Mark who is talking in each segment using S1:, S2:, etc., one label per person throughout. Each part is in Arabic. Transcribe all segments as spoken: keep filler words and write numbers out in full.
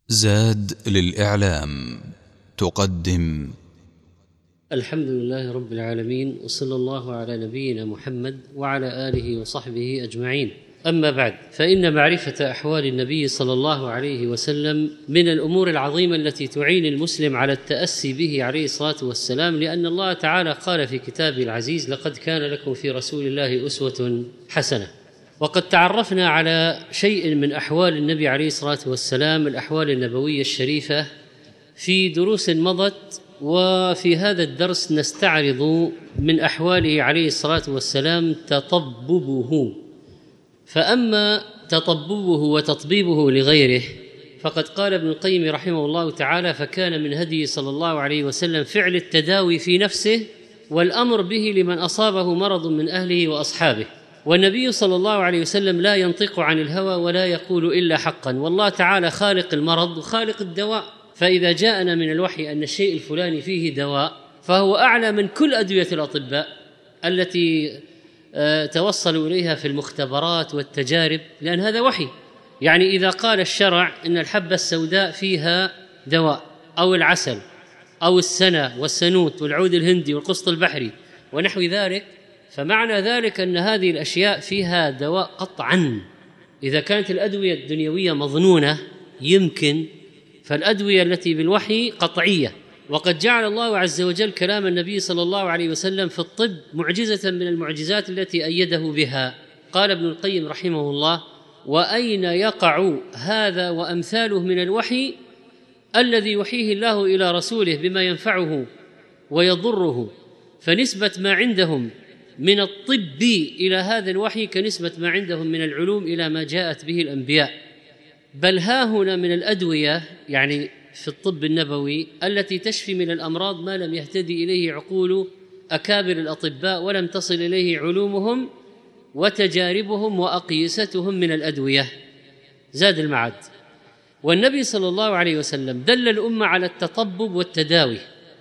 S1: زاد للإعلام تقدم.
S2: الحمد لله رب العالمين، وصلى الله على نبينا محمد وعلى آله وصحبه أجمعين. أما بعد، فإن معرفة أحوال النبي صلى الله عليه وسلم من الأمور العظيمة التي تعين المسلم على التأسي به عليه الصلاة والسلام، لأن الله تعالى قال في كتابه العزيز: لقد كان لكم في رسول الله أسوة حسنة. وقد تعرفنا على شيء من أحوال النبي عليه الصلاة والسلام، الأحوال النبوية الشريفة، في دروس مضت، وفي هذا الدرس نستعرض من أحواله عليه الصلاة والسلام تطببه. فأما تطببه وتطبيبه لغيره فقد قال ابن القيم رحمه الله تعالى: فكان من هديه صلى الله عليه وسلم فعل التداوي في نفسه والأمر به لمن أصابه مرض من أهله وأصحابه. والنبي صلى الله عليه وسلم لا ينطق عن الهوى ولا يقول إلا حقا، والله تعالى خالق المرض وخالق الدواء. فإذا جاءنا من الوحي أن الشيء الفلاني فيه دواء فهو أعلى من كل أدوية الأطباء التي توصلوا إليها في المختبرات والتجارب، لأن هذا وحي. يعني إذا قال الشرع إن الحبة السوداء فيها دواء، أو العسل، أو السنة والسنوت والعود الهندي والقسط البحري ونحو ذلك، فمعنى ذلك أن هذه الأشياء فيها دواء قطعا. إذا كانت الأدوية الدنيوية مظنونة يمكن، فالأدوية التي بالوحي قطعية. وقد جعل الله عز وجل كلام النبي صلى الله عليه وسلم في الطب معجزة من المعجزات التي أيده بها. قال ابن القيم رحمه الله: وأين يقع هذا وأمثاله من الوحي الذي يوحيه الله إلى رسوله بما ينفعه ويضره؟ فنسبة ما عندهم من الطب إلى هذا الوحي كنسبة ما عندهم من العلوم إلى ما جاءت به الأنبياء. بل ها هنا من الأدوية، يعني في الطب النبوي، التي تشفي من الأمراض ما لم يهتدي إليه عقول أكابر الأطباء ولم تصل إليه علومهم وتجاربهم وأقيستهم من الأدوية. زاد المعاد. والنبي صلى الله عليه وسلم دل الأمة على التطبب والتداوي،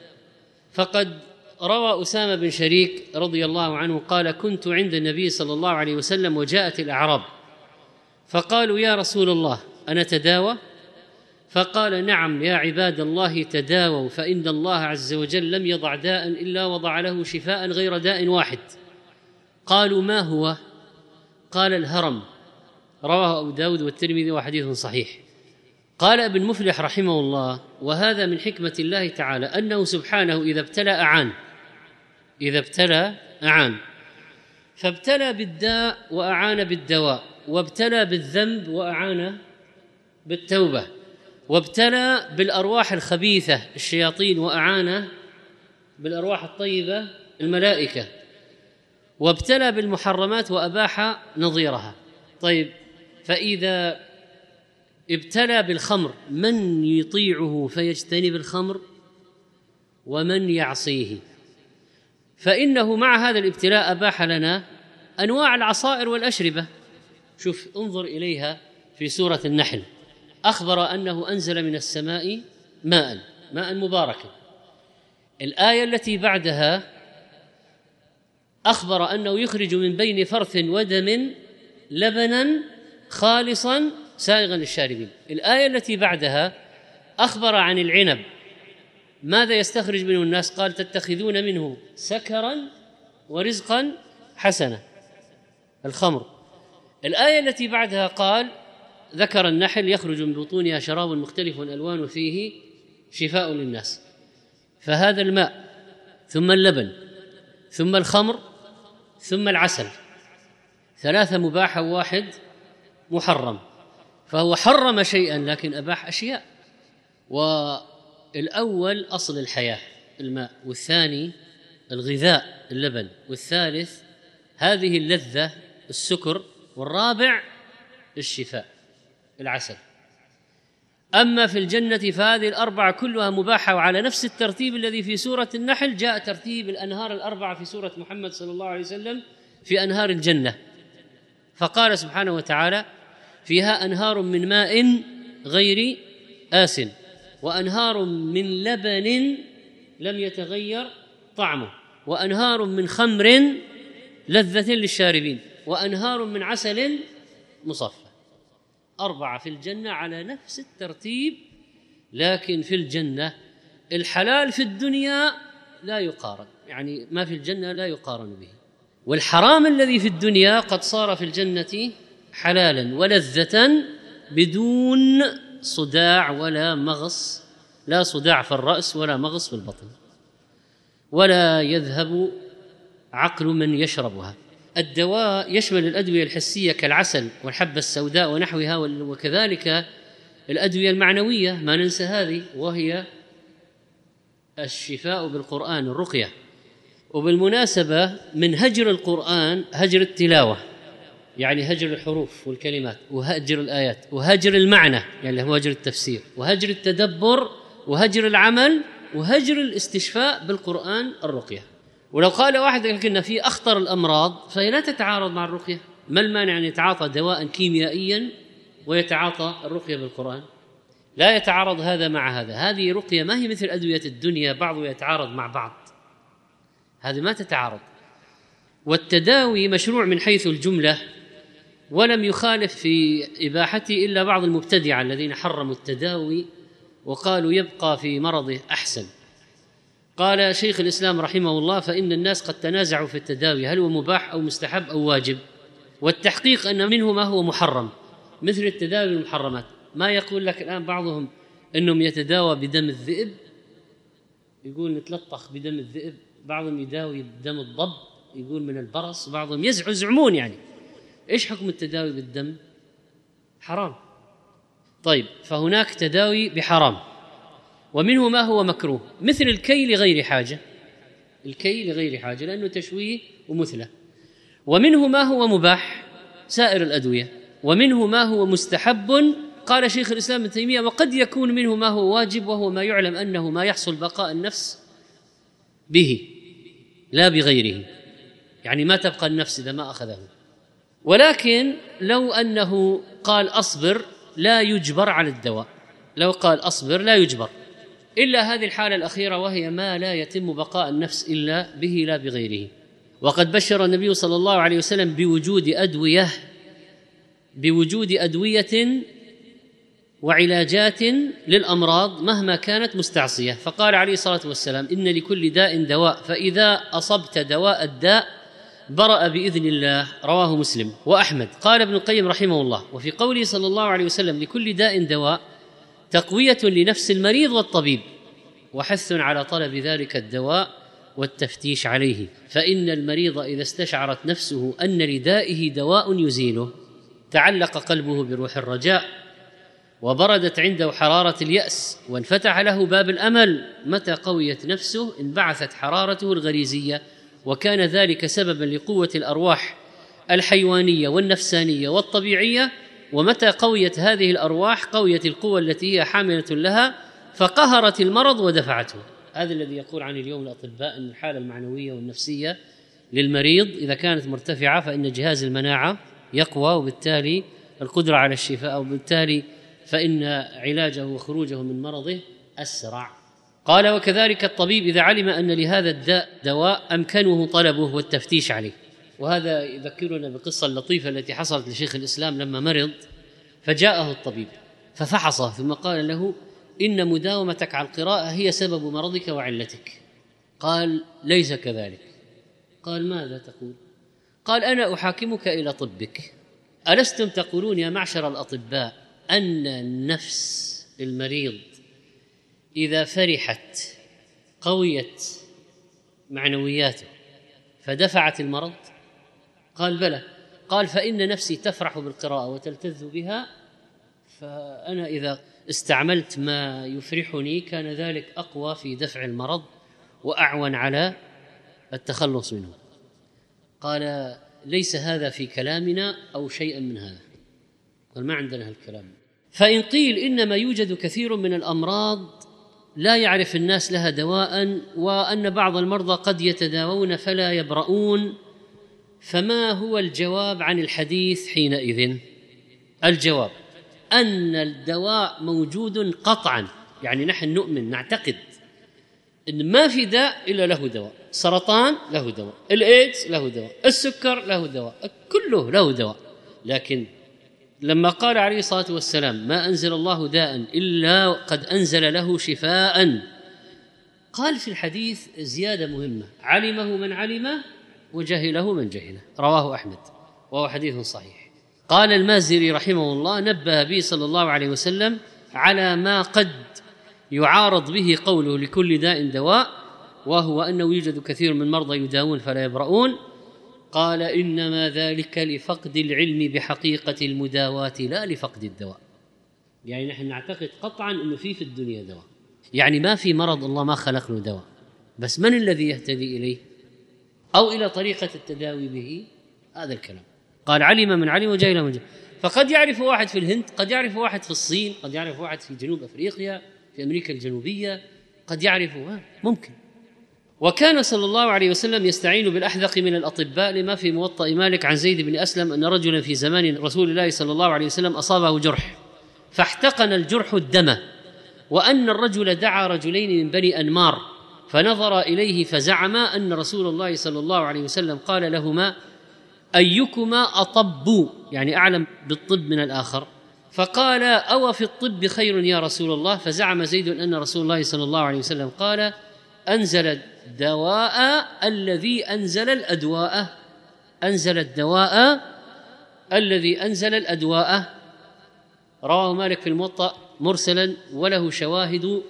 S2: فقد روى أسامة بن شريك رضي الله عنه قال: كنت عند النبي صلى الله عليه وسلم وجاءت الأعراب فقالوا: يا رسول الله أنا تداوى؟ فقال: نعم يا عباد الله تداووا، فإن الله عز وجل لم يضع داء إلا وضع له شفاء غير داء واحد. قالوا: ما هو؟ قال: الهرم. رواه أبو داود والترمذي وحديث صحيح. قال ابن مفلح رحمه الله: وهذا من حكمة الله تعالى أنه سبحانه إذا ابتلى أعان إذا ابتلى أعان فابتلى بالداء وأعان بالدواء، وابتلى بالذنب وأعان بالتوبة، وابتلى بالأرواح الخبيثة الشياطين وأعان بالأرواح الطيبة الملائكة، وابتلى بالمحرمات وأباح نظيرها. طيب، فإذا ابتلى بالخمر من يطيعه فيجتنب الخمر ومن يعصيه؟ فإنه مع هذا الابتلاء أباح لنا أنواع العصائر والأشربة. شوف، انظر إليها في سورة النحل: أخبر أنه أنزل من السماء ماء ماء مباركا. الآية التي بعدها أخبر أنه يخرج من بين فرث ودم لبنا خالصا سائغا للشاربين. الآية التي بعدها أخبر عن العنب ماذا يستخرج منه الناس؟ قال: تتخذون منه سكرا ورزقا حسنا، الخمر. الآية التي بعدها قال ذكر النحل: يخرج من بطونها شراب مختلف ألوان فيه شفاء للناس. فهذا الماء، ثم اللبن، ثم الخمر، ثم العسل، ثلاثة مباحة وواحد محرم. فهو حرم شيئا لكن أباح أشياء. والأول أصل الحياة الماء، والثاني الغذاء اللبن، والثالث هذه اللذة السكر، والرابع الشفاء العسل. أما في الجنة فهذه الأربعة كلها مباحة، وعلى نفس الترتيب الذي في سورة النحل جاء ترتيب الأنهار الأربعة في سورة محمد صلى الله عليه وسلم في أنهار الجنة. فقال سبحانه وتعالى: فيها أنهار من ماء غير آسٍ، وأنهار من لبن لم يتغير طعمه، وأنهار من خمر لذة للشاربين، وأنهار من عسل مصفى. أربعة في الجنة على نفس الترتيب لكن في الجنة الحلال في الدنيا لا يقارن، يعني ما في الجنة لا يقارن به، والحرام الذي في الدنيا قد صار في الجنة حلالا ولذة بدون صداع ولا مغص، لا صداع في الرأس ولا مغص في البطن، ولا يذهب عقل من يشربها. الدواء يشمل الأدوية الحسية كالعسل والحبة السوداء ونحوها، وكذلك الأدوية المعنوية ما ننسى هذه، وهي الشفاء بالقرآن، الرقية. وبالمناسبة من هجر القرآن هجر التلاوة، يعني هجر الحروف والكلمات، وهجر الآيات، وهجر المعنى يعني هو هجر التفسير، وهجر التدبر، وهجر العمل، وهجر الاستشفاء بالقرآن، الرقية. ولو قال واحد لكن في أخطر الأمراض فهي لا تتعارض مع الرقية، ما المانع أن يتعاطى دواء كيميائيا ويتعاطى الرقية بالقرآن؟ لا يتعارض هذا مع هذا. هذه رقية ما هي مثل أدوية الدنيا بعضها يتعارض مع بعض، هذه ما تتعارض. والتداوي مشروع من حيث الجملة، ولم يخالف في إباحته إلا بعض المبتدعة الذين حرموا التداوي وقالوا يبقى في مرضه أحسن. قال شيخ الإسلام رحمه الله: فإن الناس قد تنازعوا في التداوي هل هو مباح أو مستحب أو واجب، والتحقيق أن منه ما هو محرم مثل التداوي المحرمات. ما يقول لك الآن بعضهم أنهم يتداوى بدم الذئب، يقول نتلطخ بدم الذئب، بعضهم يداوي بدم الضب يقول من البرص، بعضهم يزعمون يعني. إيش حكم التداوي بالدم؟ حرام. طيب، فهناك تداوي بحرام، ومنه ما هو مكروه مثل الكي لغير حاجة، الكي لغير حاجة لأنه تشويه ومثلة. ومنه ما هو مباح سائر الأدوية، ومنه ما هو مستحب. قال شيخ الإسلام ابن تيمية: وقد يكون منه ما هو واجب، وهو ما يعلم أنه ما يحصل بقاء النفس به لا بغيره، يعني ما تبقى النفس إذا ما أخذه. ولكن لو أنه قال أصبر لا يجبر على الدواء، لو قال أصبر لا يجبر إلا هذه الحالة الأخيرة، وهي ما لا يتم بقاء النفس إلا به لا بغيره. وقد بشر النبي صلى الله عليه وسلم بوجود أدوية بوجود أدوية وعلاجات للأمراض مهما كانت مستعصية، فقال عليه الصلاة والسلام: إن لكل داء دواء، فإذا أصبت دواء الداء برأ بإذن الله. رواه مسلم وأحمد. قال ابن القيم رحمه الله: وفي قوله صلى الله عليه وسلم لكل داء دواء تقوية لنفس المريض والطبيب، وحث على طلب ذلك الدواء والتفتيش عليه، فإن المريض إذا استشعرت نفسه أن لدائه دواء يزيله تعلق قلبه بروح الرجاء، وبردت عنده حرارة اليأس، وانفتح له باب الأمل. متى قويت نفسه انبعثت حرارته الغريزية، وكان ذلك سببا لقوة الأرواح الحيوانية والنفسانية والطبيعية. ومتى قويت هذه الأرواح قويت القوة التي هي حاملة لها، فقهرت المرض ودفعته. هذا الذي يقول عن اليوم الأطباء أن الحالة المعنوية والنفسية للمريض إذا كانت مرتفعة فإن جهاز المناعة يقوى، وبالتالي القدرة على الشفاء، وبالتالي فإن علاجه وخروجه من مرضه أسرع. قال: وكذلك الطبيب إذا علم أن لهذا الداء دواء أمكنه طلبه والتفتيش عليه. وهذا يذكرنا بالقصة اللطيفة التي حصلت لشيخ الإسلام لما مرض، فجاءه الطبيب ففحصه ثم قال له: إن مداومتك على القراءة هي سبب مرضك وعلتك. قال: ليس كذلك. قال: ماذا تقول؟ قال: أنا أحاكمك إلى طبك. ألستم تقولون يا معشر الأطباء أن النفس المريض إذا فرحت قويت معنوياته فدفعت المرض؟ قال: بلى. قال: فإن نفسي تفرح بالقراءة وتلتذ بها، فأنا إذا استعملت ما يفرحني كان ذلك أقوى في دفع المرض وأعون على التخلص منه. قال: ليس هذا في كلامنا أو شيئا من هذا. قال: ما عندنا هالكلام. فإن قيل إنما يوجد كثير من الأمراض لا يعرف الناس لها دواء، وأن بعض المرضى قد يتداوون فلا يبرؤون، فما هو الجواب عن الحديث حينئذ؟ الجواب أن الدواء موجود قطعا، يعني نحن نؤمن نعتقد إن ما في داء إلا له دواء. سرطان له دواء، الإيدز له دواء، السكر له دواء، كله له دواء، لكن لما قال عليه الصلاة والسلام ما أنزل الله داء إلا قد أنزل له شفاء، قال في الحديث زيادة مهمة: علمه من علمه وجهله من جهله، رواه أحمد وهو حديث صحيح. قال المازري رحمه الله: نبه به صلى الله عليه وسلم على ما قد يعارض به قوله لكل داء دواء، وهو أنه يوجد كثير من المرضى يداوون فلا يبرؤون. قال: إنما ذلك لفقد العلم بحقيقة المداواة لا لفقد الدواء. يعني نحن نعتقد قطعا أنه في في الدنيا دواء، يعني ما في مرض الله ما خلق له دواء، بس من الذي يهتدي إليه أو إلى طريقة التداوي به؟ هذا الكلام. قال: علم من علم وجهل من جهل. فقد يعرف واحد في الهند، قد يعرف واحد في الصين، قد يعرف واحد في جنوب أفريقيا، في أمريكا الجنوبية، قد يعرف، ممكن. وكان صلى الله عليه وسلم يستعين بالأحذق من الأطباء، لما في موطأ مالك عن زيد بن أسلم أن رجلا في زمان رسول الله صلى الله عليه وسلم أصابه جرح فاحتقن الجرح الدم، وأن الرجل دعا رجلين من بني أنمار فنظر إليه فزعما أن رسول الله صلى الله عليه وسلم قال لهما: أيكما أطب، يعني أعلم بالطب من الآخر؟ فقال: أو في الطب خير يا رسول الله؟ فزعم زيد أن رسول الله صلى الله عليه وسلم قال: أنزل الدواء الذي أنزل الأدواء، أنزل الدواء الذي أنزل الأدواء. رواه مالك في الموطأ مرسلا وله شواهد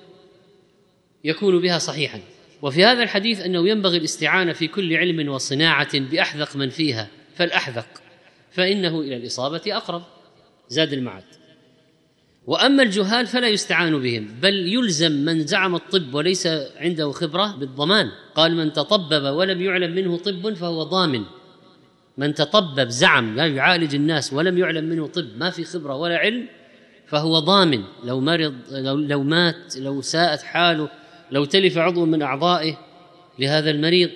S2: يكون بها صحيحا. وفي هذا الحديث أنه ينبغي الاستعانة في كل علم وصناعة بأحذق من فيها، فالأحذق فإنه إلى الإصابة أقرب. زاد المعاد. وأما الجهال فلا يستعان بهم، بل يلزم من زعم الطب وليس عنده خبرة بالضمان. قال: من تطبب ولم يعلم منه طب فهو ضامن. من تطبب زعم لا يعالج الناس ولم يعلم منه طب، ما في خبرة ولا علم، فهو ضامن. لو مرض، لو, لو مات، لو ساءت حاله، لو تلف عضو من أعضائه لهذا المريض.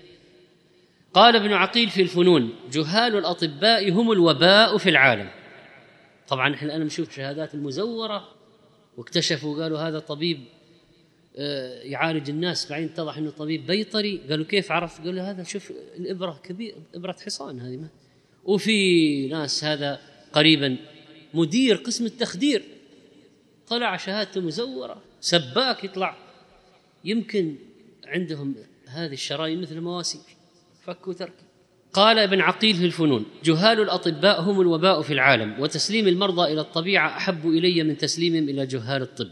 S2: قال ابن عقيل في الفنون: جهال الأطباء هم الوباء في العالم. طبعا احنا الآن نشوف شهادات المزورة، واكتشفوا قالوا هذا طبيب يعالج الناس، بعدين اتضح انه طبيب بيطري. قالوا كيف عرفت؟ قالوا هذا شوف الإبرة كبير، إبرة حصان هذه. ما وفي ناس هذا قريبا مدير قسم التخدير طلع شهادته مزورة، سباك يطلع، يمكن عندهم هذه الشرايين مثل مواسير، فك وترك. قال ابن عقيل في الفنون: جهال الأطباء هم الوباء في العالم، وتسليم المرضى إلى الطبيعة أحب إلي من تسليمهم إلى جهال الطب.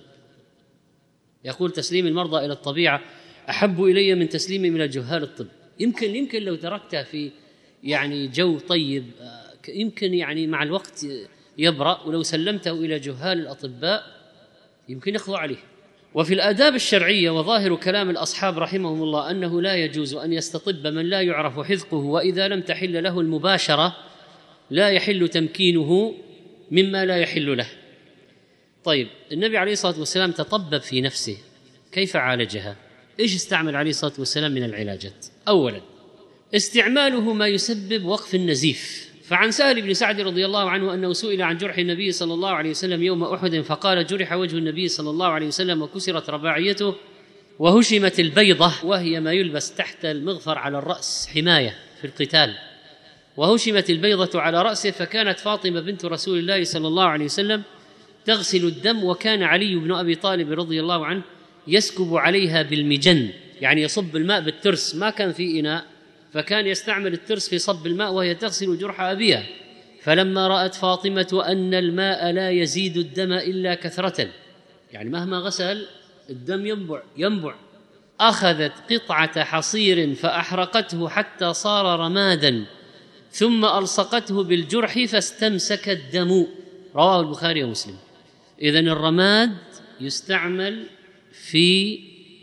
S2: يقول: تسليم المرضى إلى الطبيعة أحب إلي من تسليمهم إلى جهال الطب. يمكن يمكن لو تركته في يعني جو طيب يمكن يعني مع الوقت يبرأ، ولو سلمته إلى جهال الأطباء يمكن يخضع عليه. وفي الآداب الشرعية وظاهر كلام الأصحاب رحمهم الله أنه لا يجوز أن يستطب من لا يعرف حذقه، وإذا لم تحل له المباشرة لا يحل تمكينه مما لا يحل له. طيب، النبي عليه الصلاة والسلام تطبب في نفسه، كيف عالجها؟ إيش استعمل عليه الصلاة والسلام من العلاجات؟ أولا استعماله ما يسبب وقف النزيف. فعن سهل بن سعد رضي الله عنه أنه سئل عن جرح النبي صلى الله عليه وسلم يوم أحد فقال: جرح وجه النبي صلى الله عليه وسلم وكسرت رباعيته وهشمت البيضة، وهي ما يلبس تحت المغفر على الرأس حماية في القتال، وهشمت البيضة على رأسه، فكانت فاطمة بنت رسول الله صلى الله عليه وسلم تغسل الدم، وكان علي بن أبي طالب رضي الله عنه يسكب عليها بالمجن، يعني يصب الماء بالترس، ما كان في إناء، فكان يستعمل الترس في صب الماء وهي تغسل جرح أبيها. فلما رأت فاطمة أن الماء لا يزيد الدم إلا كثرة، يعني مهما غسل الدم ينبع ينبع أخذت قطعة حصير فأحرقته حتى صار رمادا، ثم ألصقته بالجرح فاستمسك الدم. رواه البخاري ومسلم. إذن الرماد يستعمل في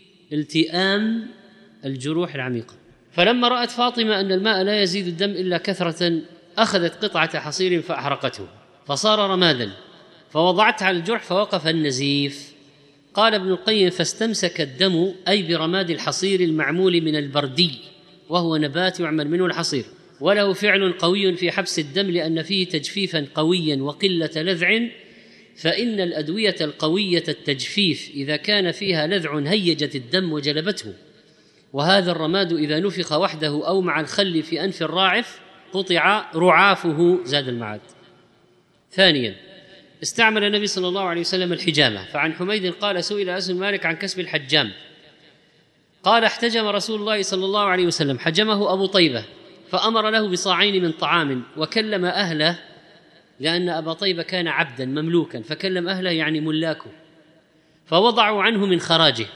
S2: التئام الجروح العميقة. فلما رأت فاطمة أن الماء لا يزيد الدم إلا كثرة أخذت قطعة حصير فأحرقته فصار رمادا، فوضعتها على الجرح فوقف النزيف. قال ابن القيم: فاستمسك الدم أي برماد الحصير المعمول من البردي، وهو نبات يعمل منه الحصير، وله فعل قوي في حبس الدم لأن فيه تجفيفا قويا وقلة لذع، فإن الأدوية القوية التجفيف إذا كان فيها لذع هيجت الدم وجلبته، وهذا الرماد إذا نفخ وحده أو مع الخل في أنف الراعف قطع رعافه. زاد المعاد. ثانيا، استعمل النبي صلى الله عليه وسلم الحجامة، فعن حميد قال: سئل أنس بن مالك عن كسب الحجام، قال: احتجم رسول الله صلى الله عليه وسلم، حجمه أبو طيبة فأمر له بصاعين من طعام، وكلم أهله، لأن أبا طيبة كان عبدا مملوكا، فكلم أهله يعني ملاكه، فوضعوا عنه من خراجه،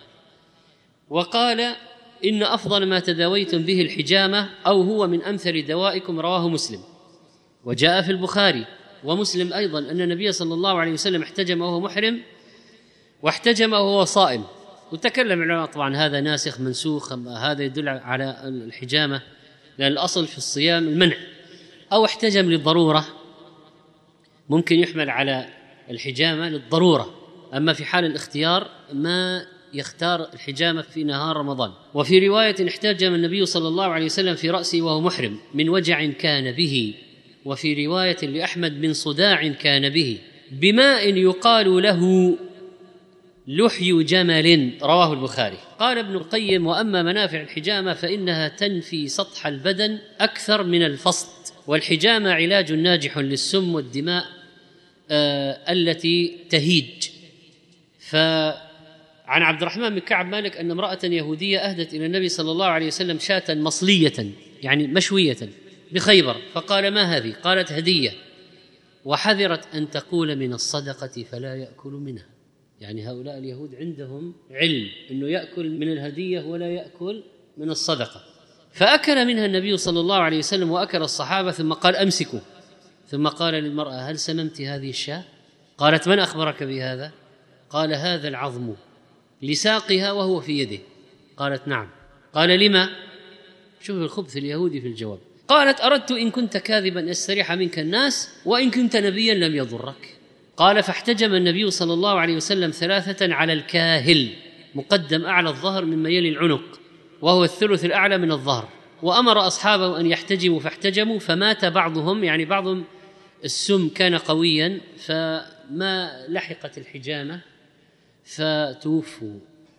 S2: وقال: إن أفضل ما تداويتم به الحجامة، أو هو من أمثل دوائكم. رواه مسلم. وجاء في البخاري ومسلم أيضا أن النبي صلى الله عليه وسلم احتجم وهو محرم، واحتجم وهو صائم. وتكلم العلماء طبعا هذا ناسخ منسوخ، هذا يدل على الحجامة، لأن الأصل في الصيام المنع، أو احتجم للضرورة، ممكن يحمل على الحجامة للضرورة، أما في حال الاختيار ما يختار الحجامة في نهار رمضان. وفي رواية: احتجم النبي صلى الله عليه وسلم في رأسه وهو محرم من وجع كان به، وفي رواية لأحمد من صداع كان به، بماء يقال له لحي جمل. رواه البخاري. قال ابن القيم: وأما منافع الحجامة فإنها تنفي سطح البدن أكثر من الفصد، والحجامة علاج ناجح للسم والدماء آه التي تهيج. فعن عبد الرحمن بن كعب مالك أن امرأة يهودية أهدت إلى النبي صلى الله عليه وسلم شاة مصلية يعني مشوية بخيبر، فقال: ما هذه؟ قالت: هدية، وحذرت أن تقول من الصدقة فلا يأكل منها. يعني هؤلاء اليهود عندهم علم أنه يأكل من الهدية ولا يأكل من الصدقة. فأكل منها النبي صلى الله عليه وسلم وأكل الصحابة، ثم قال: أمسكوا. ثم قال للمرأة: هل سممت هذه الشاة؟ قالت: من أخبرك بهذا؟ قال: هذا العظم لساقها وهو في يده. قالت: نعم. قال: لما؟ شوف الخبث اليهودي في الجواب. قالت: أردت إن كنت كاذبا يستريح منك الناس، وإن كنت نبيا لم يضرك. قال: فاحتجم النبي صلى الله عليه وسلم ثلاثة على الكاهل، مقدم أعلى الظهر مما يلي العنق، وهو الثلث الأعلى من الظهر، وأمر أصحابه أن يحتجموا فاحتجموا، فمات بعضهم، يعني بعضهم السم كان قويا فما لحقت الحجامة فتوفوا.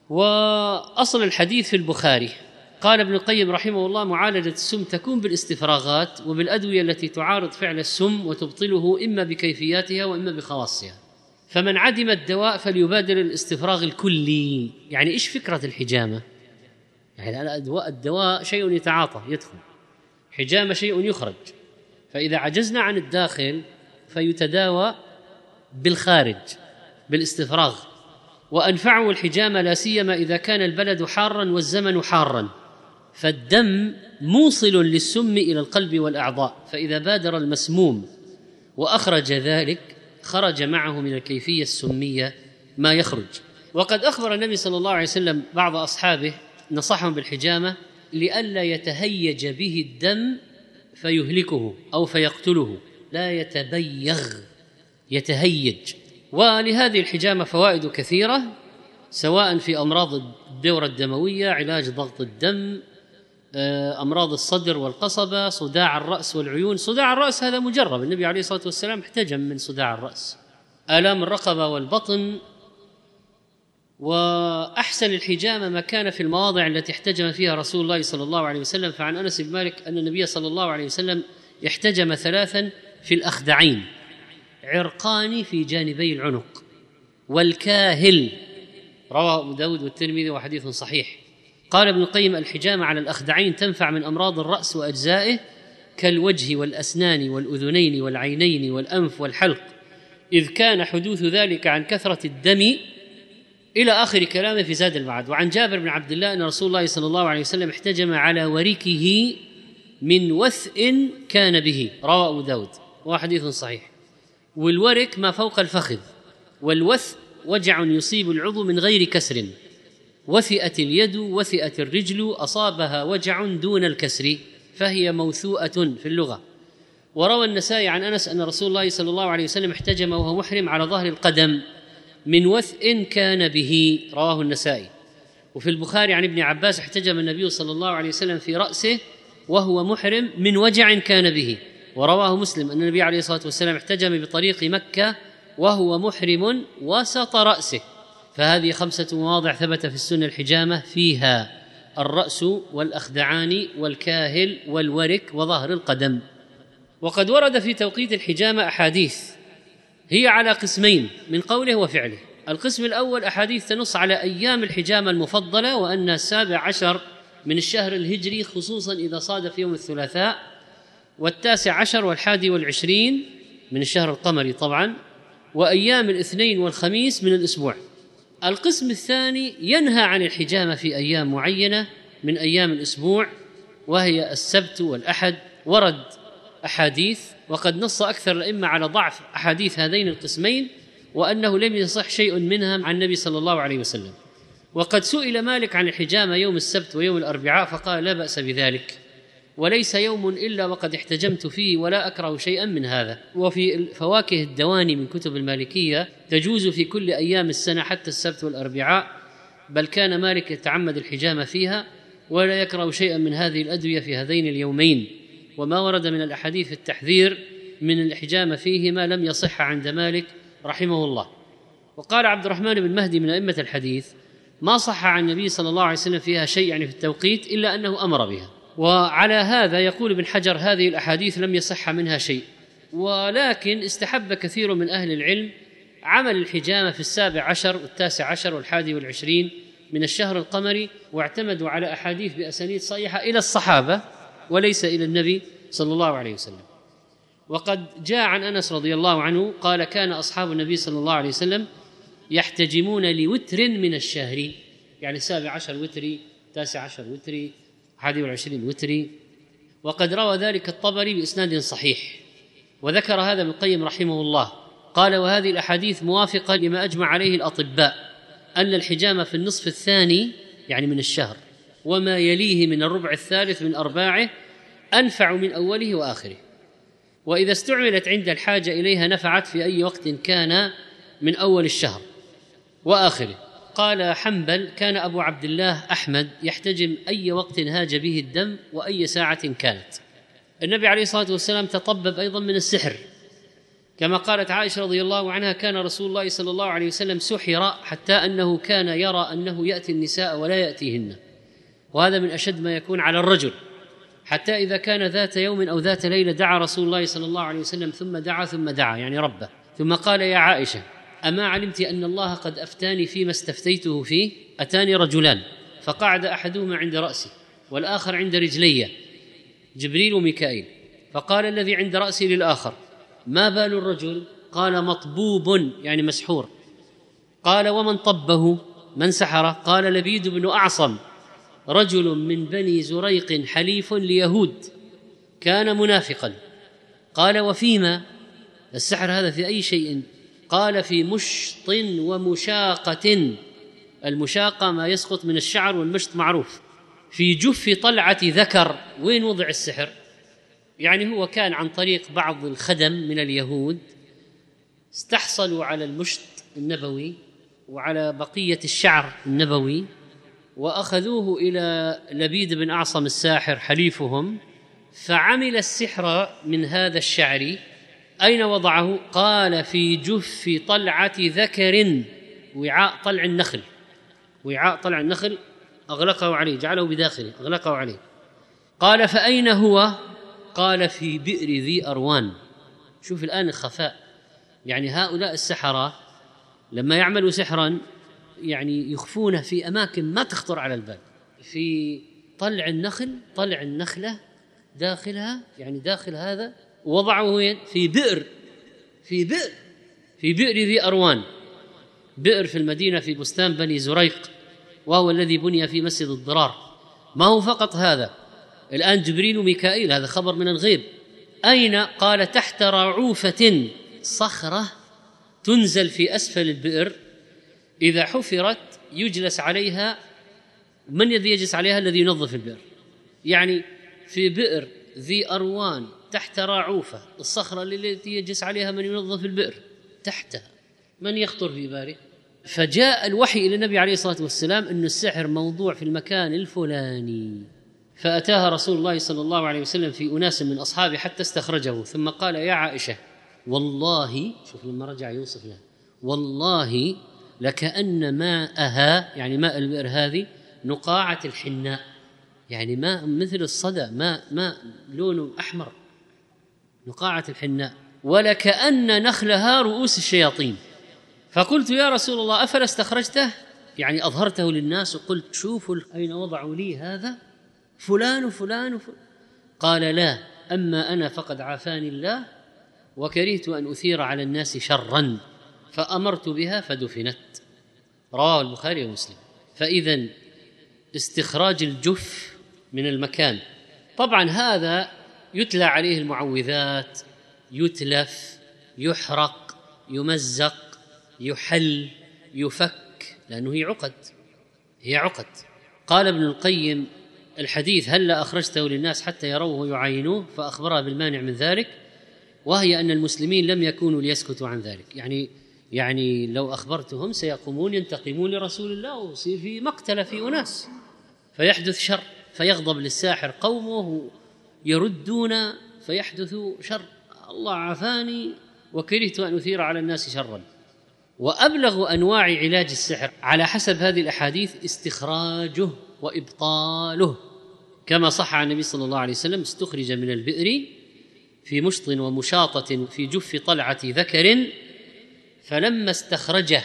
S2: وأصل الحديث في البخاري. قال ابن القيم رحمه الله: معالجة السم تكون بالاستفراغات وبالأدوية التي تعارض فعل السم وتبطله، إما بكيفياتها وإما بخواصها. فمن عدم الدواء فليبادر الاستفراغ الكلي. يعني إيش فكرة الحجامة؟ يعني الدواء, الدواء شيء يتعاطى يدخل، حجامة شيء يخرج، فإذا عجزنا عن الداخل فيتداوى بالخارج بالاستفراغ. وأنفعه الحجامة لا سيما إذا كان البلد حارا والزمن حارا، فالدم موصل للسم إلى القلب والأعضاء، فإذا بادر المسموم وأخرج ذلك خرج معه من الكيفية السمية ما يخرج. وقد أخبر النبي صلى الله عليه وسلم بعض أصحابه نصحهم بالحجامة لئلا يتهيج به الدم فيهلكه أو فيقتله، لا يتبيغ يتهيج. ولهذه الحجامة فوائد كثيرة، سواء في أمراض الدورة الدموية، علاج ضغط الدم، أمراض الصدر والقصبة، صداع الرأس والعيون. صداع الرأس هذا مجرب، النبي عليه الصلاة والسلام احتجم من صداع الرأس. آلام الرقبة والبطن. وأحسن الحجامة ما كان في المواضع التي احتجم فيها رسول الله صلى الله عليه وسلم. فعن أنس بن مالك أن النبي صلى الله عليه وسلم احتجم ثلاثا في الأخدعين، عرقان في جانبي العنق، والكاهل. رواه أبو داود والترمذي وحديث صحيح. قال ابن القيم: الحجامة على الأخدعين تنفع من أمراض الرأس وأجزائه كالوجه والأسنان والأذنين والعينين والأنف والحلق، إذ كان حدوث ذلك عن كثرة الدم، إلى آخر كلامه في زاد المعاد. وعن جابر بن عبد الله أن رسول الله صلى الله عليه وسلم احتجم على وركه من وثء كان به. رواه أبو داود وحديث صحيح. والورك ما فوق الفخذ، والوث وجع يصيب العضو من غير كسر. وثئت اليد، وثئت الرجل، أصابها وجع دون الكسر، فهي موثوءة في اللغة. وروى النسائي عن أنس أن رسول الله صلى الله عليه وسلم احتجم وهو محرم على ظهر القدم من وثء كان به. رواه النسائي. وفي البخاري عن ابن عباس: احتجم النبي صلى الله عليه وسلم في رأسه وهو محرم من وجع كان به. ورواه مسلم أن النبي عليه الصلاة والسلام احتجم بطريق مكة وهو محرم وسط رأسه. فهذه خمسة مواضع ثبت في السنة الحجامة، فيها الرأس والأخدعان والكاهل والورك وظهر القدم. وقد ورد في توقيت الحجامة أحاديث هي على قسمين من قوله وفعله. القسم الأول أحاديث تنص على أيام الحجامة المفضلة، وأن السابع عشر من الشهر الهجري خصوصا إذا صادف يوم الثلاثاء، والتاسع عشر والحادي والعشرين من الشهر القمري طبعا، وأيام الاثنين والخميس من الأسبوع. القسم الثاني ينهى عن الحجامة في أيام معينة من أيام الأسبوع، وهي السبت والأحد. ورد أحاديث، وقد نص أكثر الأئمة على ضعف أحاديث هذين القسمين، وأنه لم يصح شيء منها عن النبي صلى الله عليه وسلم. وقد سئل مالك عن الحجامة يوم السبت ويوم الأربعاء فقال لا بأس بذلك، وليس يوم إلا وقد احتجمت فيه ولا أكره شيئا من هذا. وفي فواكه الدواني من كتب المالكية تجوز في كل أيام السنة حتى السبت والأربعاء، بل كان مالك يتعمد الحجامة فيها ولا يكره شيئا من هذه الأدوية في هذين اليومين. وما ورد من الأحاديث التحذير من الحجامة فيهما لم يصح عند مالك رحمه الله. وقال عبد الرحمن بن مهدي من أئمة الحديث ما صح عن النبي صلى الله عليه وسلم فيها شيء يعني في التوقيت إلا أنه أمر بها. وعلى هذا يقول ابن حجر هذه الأحاديث لم يصح منها شيء، ولكن استحب كثير من أهل العلم عمل الحجامة في السابع عشر والتاسع عشر والحادي والعشرين من الشهر القمري، واعتمدوا على أحاديث بأسانيد صحيحة إلى الصحابة وليس إلى النبي صلى الله عليه وسلم. وقد جاء عن أنس رضي الله عنه قال كان أصحاب النبي صلى الله عليه وسلم يحتجمون لوتر من الشهر، يعني السابع عشر وتري، تاسع عشر وتري، حادي والعشرين وتري. وقد روى ذلك الطبري بإسناد صحيح، وذكر هذا ابن القيم رحمه الله قال وهذه الأحاديث موافقة لما أجمع عليه الأطباء أن الحجامة في النصف الثاني يعني من الشهر وما يليه من الربع الثالث من أرباعه أنفع من أوله وآخره، وإذا استعملت عند الحاجة إليها نفعت في أي وقت كان من أول الشهر وآخره. قال حنبل كان أبو عبد الله أحمد يحتجم أي وقت هاج به الدم وأي ساعة كانت. النبي عليه الصلاة والسلام تطبب أيضا من السحر، كما قالت عائشة رضي الله عنها كان رسول الله صلى الله عليه وسلم سحر حتى أنه كان يرى أنه يأتي النساء ولا يأتيهن، وهذا من أشد ما يكون على الرجل، حتى إذا كان ذات يوم أو ذات ليلة دعا رسول الله صلى الله عليه وسلم ثم دعا ثم دعا يعني ربه، ثم قال يا عائشة أما علمت أن الله قد أفتاني فيما استفتيته فيه؟ أتاني رجلان فقعد أحدهما عند رأسي والآخر عند رجلي، جبريل وميكائيل، فقال الذي عند رأسي للآخر ما بال الرجل؟ قال مطبوب يعني مسحور. قال ومن طبه؟ من سحره؟ قال لبيد بن أعصم رجل من بني زريق حليف ليهود كان منافقا. قال وفيما؟ السحر هذا في أي شيء؟ قال في مشط ومشاقة، المشاقة ما يسقط من الشعر والمشط معروف. في جف طلعة ذكر، وين وضع السحر؟ يعني هو كان عن طريق بعض الخدم من اليهود استحصلوا على المشط النبوي وعلى بقية الشعر النبوي، وأخذوه إلى لبيد بن أعصم الساحر حليفهم، فعمل السحر من هذا الشعر. أين وضعه؟ قال في جف طلعة ذكر، وعاء طلع النخل، وعاء طلع النخل أغلقه عليه، جعله بداخله أغلقه عليه. قال فأين هو؟ قال في بئر ذي أروان. شوف الآن الخفاء، يعني هؤلاء السحرة لما يعملوا سحرا يعني يخفونه في أماكن ما تخطر على البال. في طلع النخل، طلع النخلة داخلها، يعني داخل هذا، وضعه وين؟ في بئر، في بئر في بئر ذي أروان، بئر في المدينة في بستان بني زريق، وهو الذي بني في مسجد الضرار. ما هو فقط هذا، الآن جبريل وميكائيل، هذا خبر من الغيب. أين؟ قال تحت رعوفة، صخرة تنزل في أسفل البئر، إذا حفرت يجلس عليها. من الذي يجلس عليها؟ الذي ينظف البئر. يعني في بئر ذي أروان تحت رعوفة، الصخرة التي يجلس عليها من ينظف البئر تحتها، من يخطر في باله؟ فجاء الوحي إلى النبي عليه الصلاة والسلام أن السحر موضوع في المكان الفلاني، فأتاها رسول الله صلى الله عليه وسلم في أناس من أصحابه حتى استخرجه، ثم قال يا عائشة والله، شوف لما رجع يوصف له، والله لكأن ماءها يعني ماء البئر هذه نقاعة الحناء، يعني ماء مثل الصدى، ماء ماء لونه أحمر. نقاعة الحناء، ولكأن نخلها رؤوس الشياطين. فقلت يا رسول الله أفلا استخرجته، يعني أظهرته للناس وقلت شوفوا أين وضعوا لي هذا فلان وفلان وفلان؟ قال لا، أما أنا فقد عافاني الله وكرهت أن أثير على الناس شرا فأمرت بها فدفنت. رواه البخاري ومسلم. فإذن استخراج الجف من المكان، طبعا هذا يتلى عليه المعوذات، يتلف، يحرق، يمزق، يحل، يفك، لأنه هي عقد هي عقد قال ابن القيم الحديث هلا أخرجته للناس حتى يروه ويعاينوه، فأخبرها بالمانع من ذلك، وهي أن المسلمين لم يكونوا ليسكتوا عن ذلك. يعني يعني لو أخبرتهم سيقومون ينتقمون لرسول الله ويصير في مقتل في أناس، فيحدث شر، فيغضب للساحر قومه يردون فيحدث شر. الله عافاني وكرهت أن أثير على الناس شرا. وأبلغ أنواع علاج السحر على حسب هذه الأحاديث استخراجه وإبطاله، كما صح عن النبي صلى الله عليه وسلم: استخرج من البئر في مشط ومشاطة في جف طلعة ذكر فلما استخرجه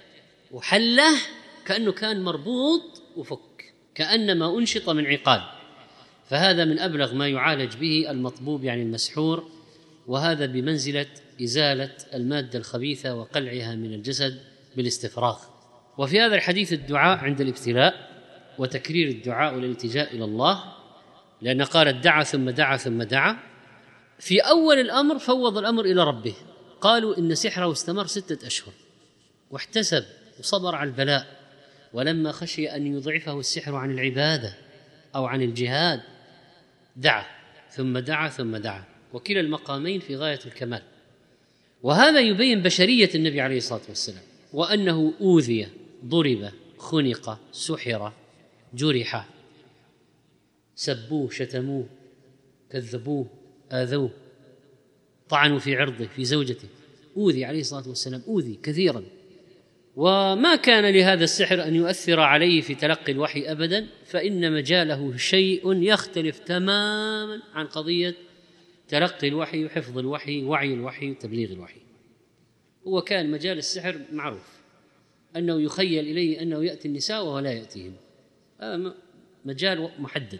S2: وحله كأنه كان مربوط وفك، كأنما أنشط من عقال. فهذا من أبلغ ما يعالج به المطبوب يعني المسحور، وهذا بمنزلة إزالة المادة الخبيثة وقلعها من الجسد بالاستفراغ. وفي هذا الحديث الدعاء عند الابتلاء وتكرير الدعاء والالتجاء إلى الله، لأن قال دعا ثم دعا ثم دعا. في أول الأمر فوض الأمر إلى ربه، قالوا إن سحره استمر ستة أشهر واحتسب وصبر على البلاء، ولما خشي أن يضعفه السحر عن العبادة أو عن الجهاد دعا ثم دعا ثم دعا، وكلا المقامين في غاية الكمال. وهذا يبين بشرية النبي عليه الصلاة والسلام، وأنه أوذي، ضرب، خنق، سحر، جرح، سبوه، شتموه، كذبوه، آذوه، طعنوا في عرضه، في زوجته، أوذي عليه الصلاة والسلام، أوذي كثيرا، وما كان لهذا السحر أن يؤثر عليه في تلقي الوحي أبدا، فإن مجاله شيء يختلف تماما عن قضية تلقي الوحي وحفظ الوحي، وعي الوحي وتبليغ الوحي. هو كان مجال السحر معروف أنه يخيل إليه أنه يأتي النساء وهو لا يأتيهم، هذا مجال محدد.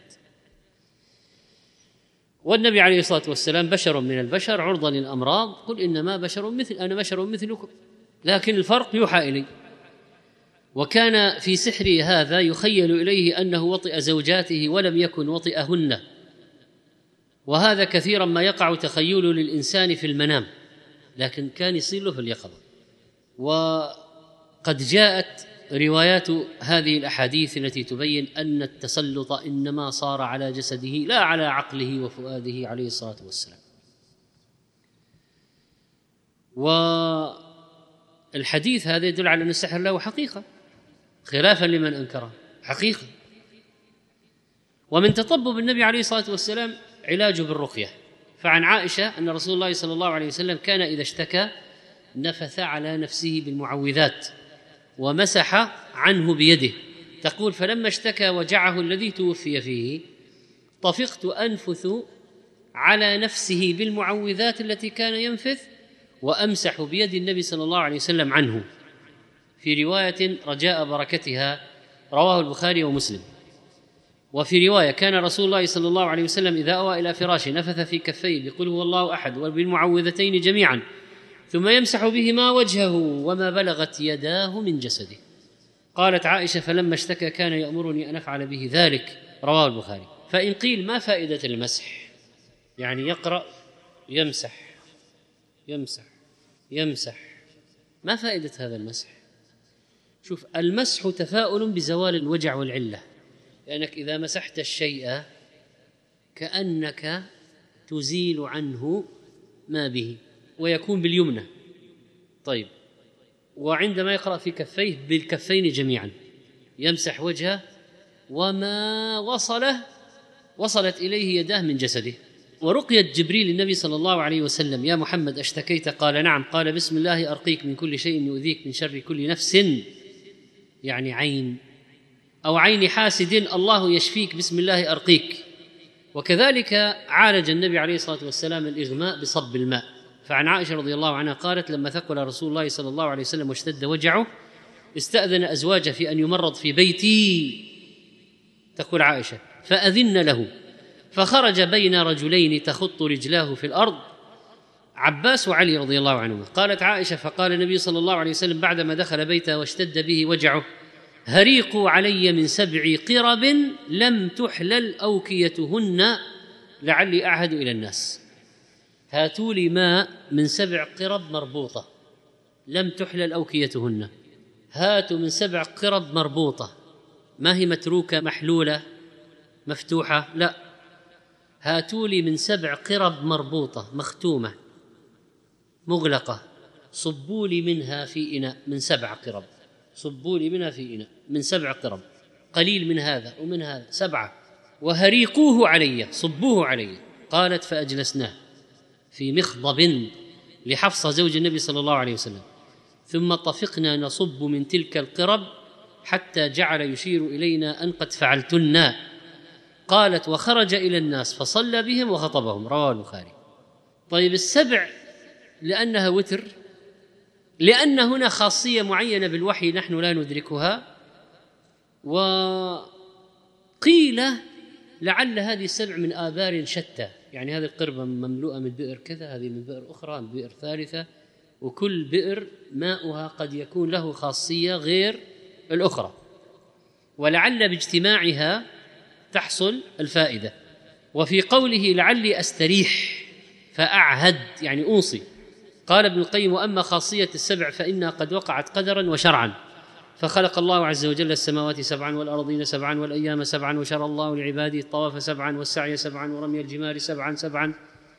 S2: والنبي عليه الصلاة والسلام بشر من البشر عرضة للأمراض، قل إنما بشر مثل أنا بشر مثلكم، لكن الفرق يوحى إليه. وكان في سحره هذا يخيل إليه أنه وطئ زوجاته ولم يكن وطئهن، وهذا كثيرا ما يقع تخيل للإنسان في المنام، لكن كان يصير له في اليقظة. وقد جاءت روايات هذه الأحاديث التي تبين أن التسلط إنما صار على جسده لا على عقله وفؤاده عليه الصلاة والسلام. والحديث هذا يدل على أن السحر له حقيقة خلافا لمن أنكره، حقيقة. ومن تطبب النبي عليه الصلاة والسلام علاجه بالرقية، فعن عائشة أن رسول الله صلى الله عليه وسلم كان إذا اشتكى نفث على نفسه بالمعوذات ومسح عنه بيده، تقول فلما اشتكى وجعه الذي توفي فيه طفقت أنفث على نفسه بالمعوذات التي كان ينفث وأمسح بيد النبي صلى الله عليه وسلم عنه، في رواية رجاء بركتها، رواه البخاري ومسلم. وفي رواية كان رسول الله صلى الله عليه وسلم إذا أوى إلى فراشه نفث في كفيه بقل هو الله أحد وبالمعوذتين جميعا ثم يمسح بهما وجهه وما بلغت يداه من جسده. قالت عائشة فلما اشتكى كان يأمرني أن أفعل به ذلك، رواه البخاري. فإن قيل ما فائدة المسح؟ يعني يقرأ يمسح يمسح يمسح، ما فائدة هذا المسح؟ شوف، المسح تفاؤل بزوال الوجع والعلة، لأنك إذا مسحت الشيء كأنك تزيل عنه ما به، ويكون باليمنى. طيب، وعندما يقرأ في كفيه بالكفين جميعا يمسح وجهه وما وصله وصلت إليه يداه من جسده. ورقية جبريل النبي صلى الله عليه وسلم يا محمد أشتكيت؟ قال نعم. قال بسم الله أرقيك من كل شيء يؤذيك من شر كل نفس، يعني عين أو عين حاسد، الله يشفيك بسم الله أرقيك. وكذلك عالج النبي عليه الصلاة والسلام الإغماء بصب الماء. فعن عائشة رضي الله عنها قالت: لما ثقل رسول الله صلى الله عليه وسلم واشتد وجعه استأذن أزواجه في أن يمرض في بيتي، تقول عائشة، فأذن له، فخرج بين رجلين تخط رجلاه في الأرض، عباس وعلي رضي الله عنهما. قالت عائشة: فقال النبي صلى الله عليه وسلم بعدما دخل بيته واشتد به وجعه: هريقوا علي من سبع قرب لم تحلل أوكيتهن لعلي أعهد إلى الناس. هاتوا لي ماء من سبع قرب مربوطة لم تحلل أوكيتهن، هاتوا من سبع قرب مربوطة، ما هي متروكة محلولة مفتوحة، لا، هاتوا لي من سبع قرب مربوطة مختومة مغلقة، صبوا لي منها في إناء من سبع قرب، صبوا لي منها في إناء من سبع قرب، قليل من هذا ومن هذا، سبعة، وهريقوه علي، صبوه علي. قالت: فأجلسناه في مخضب لحفصة زوج النبي صلى الله عليه وسلم، ثم طفقنا نصب من تلك القرب حتى جعل يشير إلينا أن قد فعلتن. قالت: وخرج إلى الناس فصلى بهم وخطبهم. رواه البخاري. طيب، السبع لأنها وتر، لأن هنا خاصية معينة بالوحي نحن لا ندركها، وقيل لعل هذه السبع من آبار شتى، يعني هذه القربة مملوءة من بئر كذا، هذه من بئر أخرى، من بئر ثالثة، وكل بئر ماؤها قد يكون له خاصية غير الأخرى، ولعل باجتماعها تحصل الفائدة. وفي قوله لعلي أستريح فأعهد يعني أوصي، قال ابن القيم: وأما خاصية السبع فإنها قد وقعت قدرا وشرعا، فخلق الله عز وجل السماوات سبعا والأرضين سبعا والأيام سبعا، وشرع الله لعباده الطواف سبعا والسعي سبعا ورمي الجمار سبعا سبعا.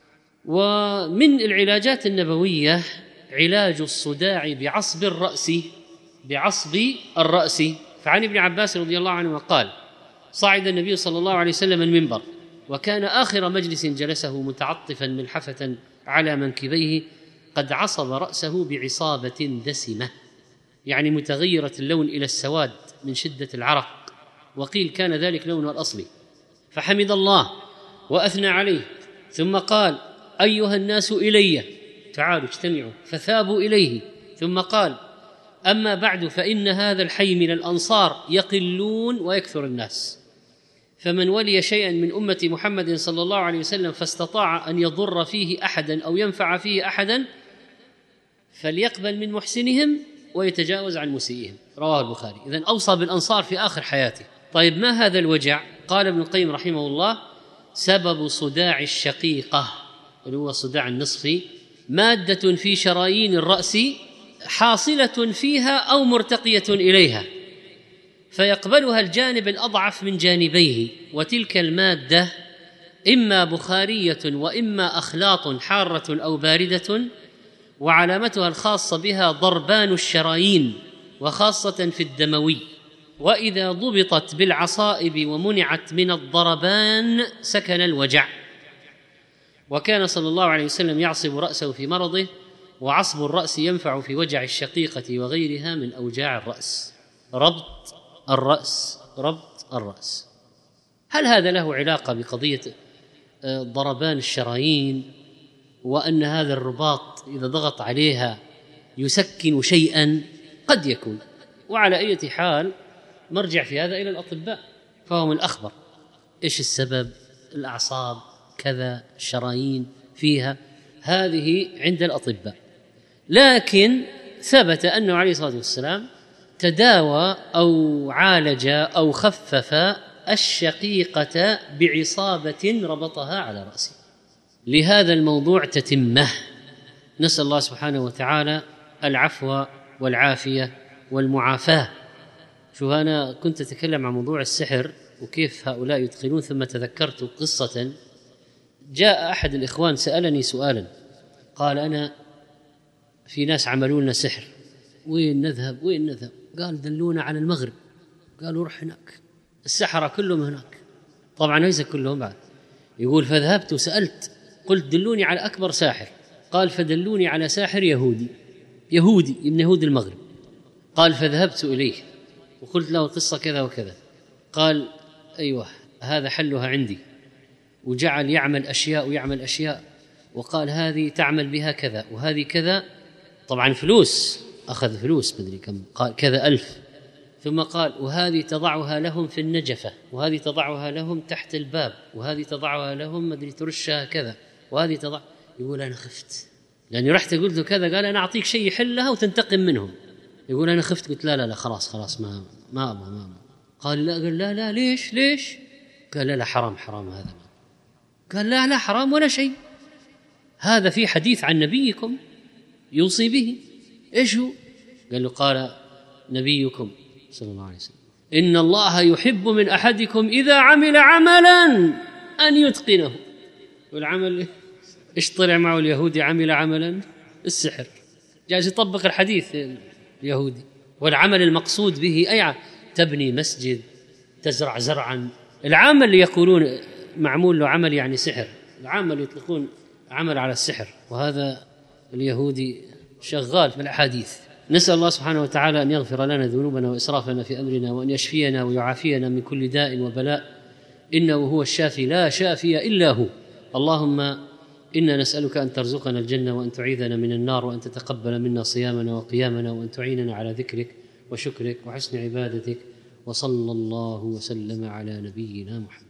S2: ومن العلاجات النبوية علاج الصداع بعصب الرأس، بعصب الرأس. فعن ابن عباس رضي الله عنه قال: صعد النبي صلى الله عليه وسلم المنبر، وكان آخر مجلس جلسه متعطفا ملحفة على منكبيه، قد عصب رأسه بعصابة دسمة، يعني متغيرة اللون إلى السواد من شدة العرق، وقيل كان ذلك لونه الأصلي، فحمد الله وأثنى عليه، ثم قال: أيها الناس إلي، تعالوا اجتمعوا، فثابوا إليه، ثم قال: أما بعد فإن هذا الحي من الأنصار يقلون ويكثر الناس، فمن ولي شيئا من أمة محمد صلى الله عليه وسلم فاستطاع أن يضر فيه أحدا أو ينفع فيه أحدا فليقبل من محسنهم ويتجاوز عن مسيئهم. رواه البخاري. إذن أوصى بالأنصار في آخر حياته. طيب، ما هذا الوجع؟ قال ابن القيم رحمه الله: سبب صداع الشقيقة، اللي هو صداع النصفي، مادة في شرايين الرأس حاصلة فيها أو مرتقية إليها، فيقبلها الجانب الأضعف من جانبيه، وتلك المادة إما بخارية وإما أخلاط حارة أو باردة، وعلامتها الخاصة بها ضربان الشرايين، وخاصة في الدموي، وإذا ضبطت بالعصائب ومنعت من الضربان سكن الوجع. وكان صلى الله عليه وسلم يعصب رأسه في مرضه، وعصب الرأس ينفع في وجع الشقيقة وغيرها من أوجاع الرأس. ربط الرأس، ربط الرأس، هل هذا له علاقة بقضية ضربان الشرايين، وأن هذا الرباط إذا ضغط عليها يسكن شيئا؟ قد يكون. وعلى أي حال مرجع في هذا إلى الأطباء، فهم الأخبر إيش السبب، الأعصاب كذا، الشرايين فيها، هذه عند الأطباء. لكن ثبت أنه عليه الصلاة والسلام تداوى أو عالج أو خفف الشقيقة بعصابة ربطها على رأسه. لهذا الموضوع تتمه، نسأل الله سبحانه وتعالى العفو والعافية والمعافاة. شو، أنا كنت أتكلم عن موضوع السحر وكيف هؤلاء يدخلون، ثم تذكرت قصة. جاء أحد الإخوان سألني سؤالا، قال: أنا في ناس عملوا لنا سحر، وين نذهب وين نذهب؟ قال: دلونا على المغرب. قالوا: روح هناك، السحرة كلهم هناك. طبعا ليس كلهم بعد. يقول: فذهبت وسألت، قلت: دلوني على أكبر ساحر. قال: فدلوني على ساحر يهودي يهودي من يهود المغرب. قال: فذهبت إليه وقلت له قصة كذا وكذا. قال: أيوة، هذا حلها عندي، وجعل يعمل أشياء ويعمل أشياء، وقال هذه تعمل بها كذا وهذه كذا، طبعا فلوس، أخذ فلوس مدري كم، قال كذا ألف، ثم قال وهذه تضعها لهم في النجفة، وهذه تضعها لهم تحت الباب، وهذه تضعها لهم مدري ترشها كذا، وهذه تضع. يقول أنا خفت لأني رحت قلت له كذا، قال أنا أعطيك شيء يحلها وتنتقم منهم. يقول أنا خفت، قلت لا لا لا خلاص خلاص ما ما أبغى ما أبغى. قال لا، قال لا لا ليش ليش؟ قال لا لا حرام حرام هذا. قال لا لا حرام ولا شيء، هذا في حديث عن نبيكم يوصي به. إيش هو؟ قال له قال نبيكم صلى الله عليه وسلم إن الله يحب من أحدكم إذا عمل عملا أن يتقنه. والعمل إيش طلع معه اليهودي؟ عمل عملا السحر، جالس يطبق الحديث اليهودي. والعمل المقصود به أي تبني مسجد، تزرع زرعا. العامل اللي يقولون معمول له عمل يعني سحر، العامل يطلقون عمل على السحر، وهذا اليهودي شغال في الأحاديث. نسأل الله سبحانه وتعالى أن يغفر لنا ذنوبنا وإسرافنا في أمرنا، وأن يشفينا ويعافينا من كل داء وبلاء، إنه هو الشافي لا شافي إلا هو. اللهم إنا نسألك أن ترزقنا الجنة، وأن تعيذنا من النار، وأن تتقبل منا صيامنا وقيامنا، وأن تعيننا على ذكرك وشكرك وحسن عبادتك. وصلى الله وسلم على نبينا محمد.